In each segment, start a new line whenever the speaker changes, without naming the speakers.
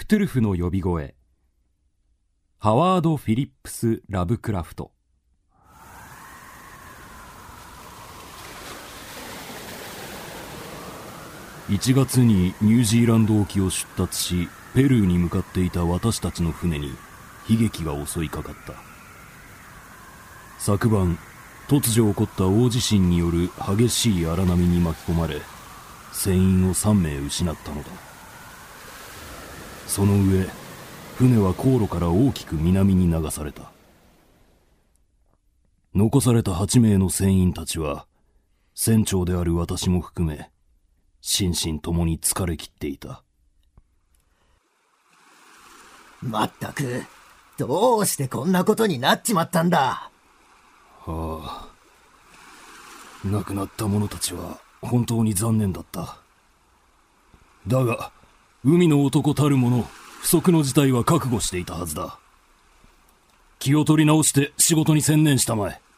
トゥルフの呼び声。ハワード・フィリップス・ラブクラフト。1月にニュージーランド沖を出発し、ペルーに向かっていた私たちの船に悲劇が襲いかかった。昨晩、突如起こった大地震による激しい荒波に巻き込まれ、船員を3名失ったのだ。その上、船は航路から大きく南に流された。残された8名の船員たちは、船長である私も含め、心身ともに疲れ切っていた。
まったく、どうしてこんなことになっちまったんだ。
ああ、亡くなった者たちは本当に残念だった。だが、海の男たる者、不測の事態は覚悟していたはずだ。気を取り直して仕事に専念したまえ。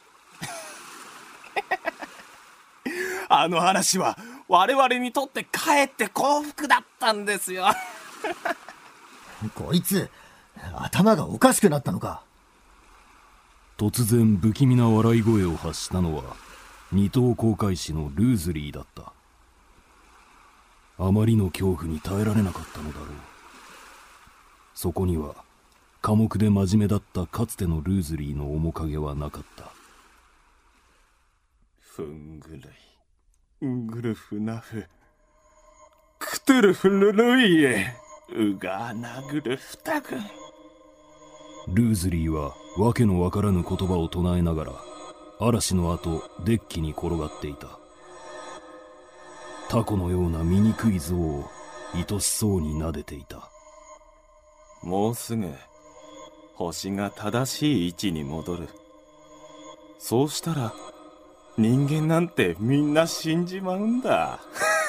あの話は我々にとってかえって幸福だったんですよ。
こいつ、頭がおかしくなったのか。
突然不気味な笑い声を発したのは、二等航海士のルーズリーだった。あまりの恐怖に耐えられなかったのだろう。そこには寡黙で真面目だったかつてのルーズリーの面影はなかった。
ふんぐるい、んぐるふなふ、クトゥルフルルイエ、うがなぐるふたぐ。
ルーズリーはわけのわからぬ言葉を唱えながら、嵐の後デッキに転がっていた。タコのような醜い像を愛しそうに撫でていた。
もうすぐ星が正しい位置に戻る。そうしたら人間なんてみんな死んじまうんだ。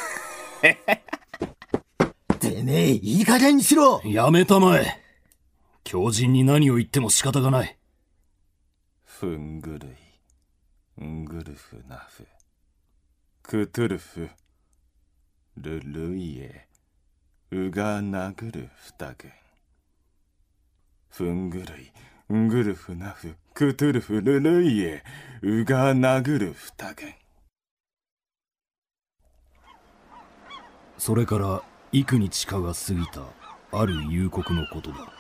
てめえ、いい加減にしろ。
やめたまえ。狂人に何を言っても仕方がない。
ふんぐるい、んぐるふなふ、クトゥルフルルイエ、うがなぐるふたぐ。ふんぐるい、んぐるふなふ、クトゥルフルルイエ、うがなぐるふたぐ。
それから幾日かが過ぎたある夕刻のことだ。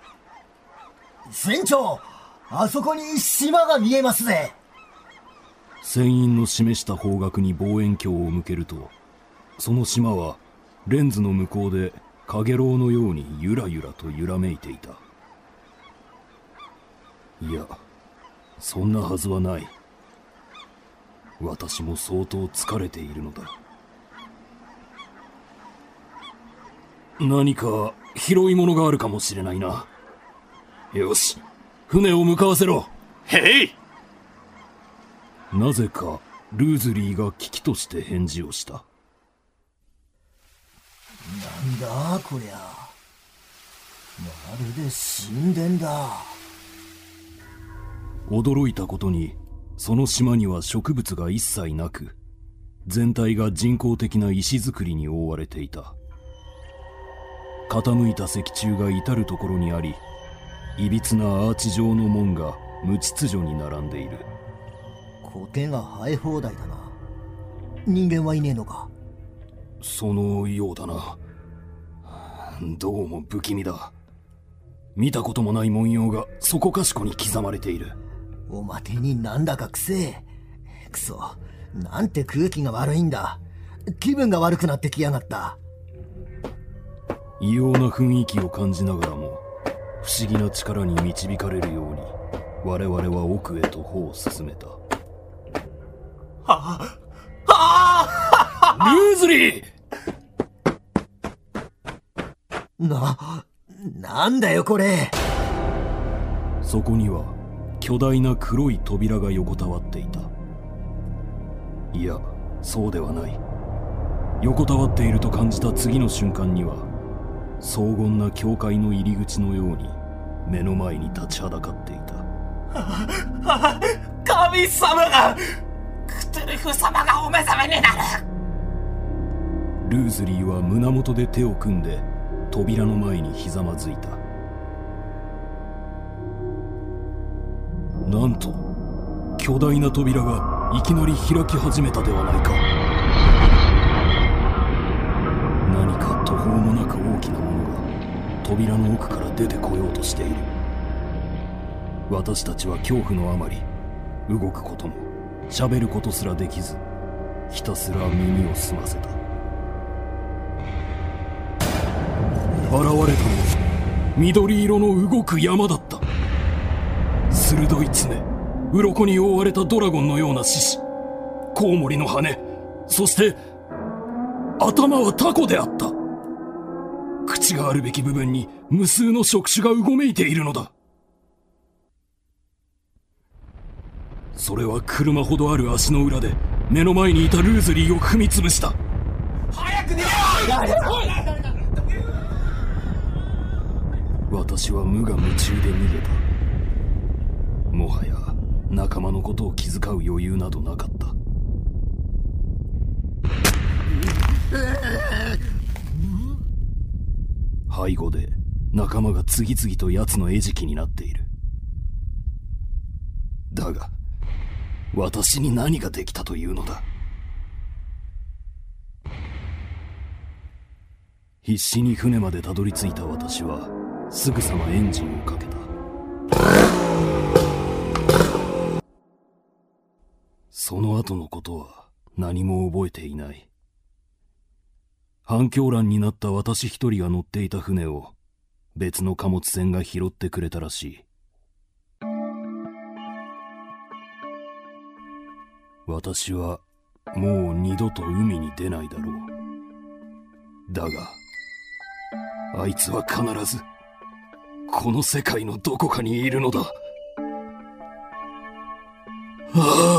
船長、あそこに島が見えますぜ。
船員の示した方角に望遠鏡を向けると、その島はレンズの向こうでかげろうのようにゆらゆらと揺らめいていた。いや、そんなはずはない。私も相当疲れているのだ。何か拾い物があるかもしれないな。よし、船を向かわせろ。
へい。
なぜかルーズリーが危機として返事をした。
なんだこりゃ。まるで神殿だ。
驚いたことに、その島には植物が一切なく、全体が人工的な石造りに覆われていた。傾いた石柱が至る所にあり、いびつなアーチ状の門が無秩序に並んでいる。
苔が生え放題だな。人間はいねえのか。
そのようだな。どうも不気味だ。見たこともない文様がそこかしこに刻まれている。
おまけになんだかくせえ。くそ、なんて空気が悪いんだ。気分が悪くなってきやがった。
異様な雰囲気を感じながらも、不思議な力に導かれるように我々は奥へと歩を進めた。ルーズリー！
なんだよこれ。
そこには巨大な黒い扉が横たわっていた。いや、そうではない。横たわっていると感じた次の瞬間には、荘厳な教会の入り口のように目の前に立ちはだかっていた。
神様が、クトゥルフ様がお目覚めになる。
ルーズリーは胸元で手を組んで扉の前にひざまずいた。なんと巨大な扉がいきなり開き始めたではないか。何か途方もなく大きなものが扉の奥から出てこようとしている。私たちは恐怖のあまり動くことも喋ることすらできず、ひたすら耳を澄ませた。現れたのは緑色の動く山だった。鋭い爪、鱗に覆われたドラゴンのような獅子、コウモリの羽、そして頭はタコであった。口があるべき部分に無数の触手がうごめいているのだ。それは車ほどある足の裏で目の前にいたルーズリーを踏みつぶした。
早く寝ろ！
私は無我夢中で逃げた。もはや仲間のことを気遣う余裕などなかった。背後で仲間が次々と奴の餌食になっている。だが私に何ができたというのだ。必死に船までたどり着いた私はすぐさまエンジンをかけた。その後のことは何も覚えていない。半狂乱になった私一人が乗っていた船を別の貨物船が拾ってくれたらしい。私はもう二度と海に出ないだろう。だがあいつは必ずこの世界のどこかにいるのだ。ああ。